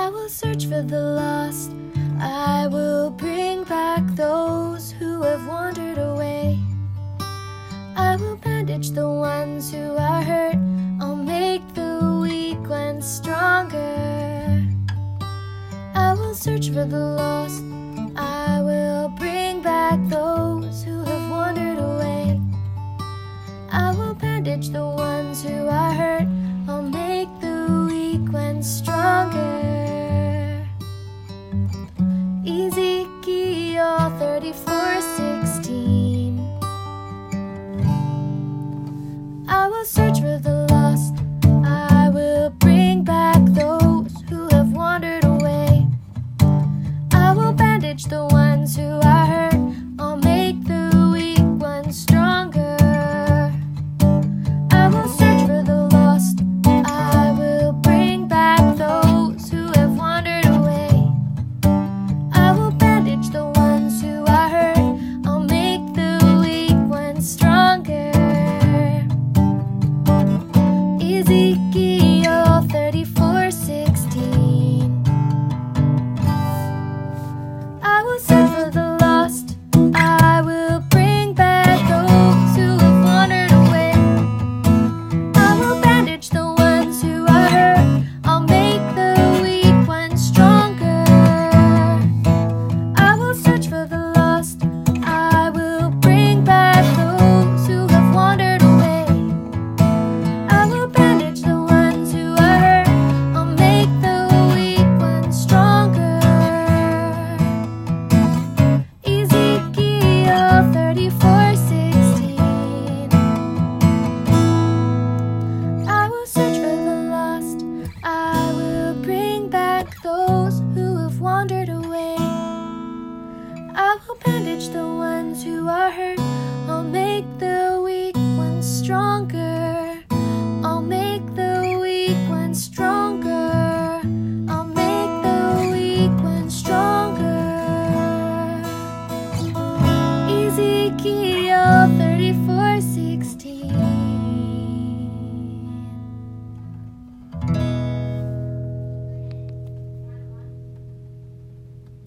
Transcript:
I will search for the lost. I will bring back those who have wandered away. I will bandage the ones who are hurt. I'll make the weak ones stronger. I will search for the lost. I will bring back those who have wandered away. I will bandage the ones who are hurt. I'll make the weak ones stronger. Ezekiel 34:16. I will search for the lost. I will bring back those who have wandered away. I will bandage the ones who are hurt. I'll make the weak ones stronger. I will search for the lost. I will bring back those who have wandered away. I will bandage the ones who are hurt. I'll make the weak ones stronger. Ezekiel 34:16. I will search for the lost. I will bring back those who have wandered away. I will bandage the ones who are hurt. I'll make the weak ones stronger. I will search for the lost. I will bring back those who have wandered away. I will bandage the ones who are hurt. I'll make the weak ones stronger. Ezekiel 34:16. I will search for the lost. I will bring back those who have wandered away. I will bandage the ones who are hurt. I'll make the weak ones strong.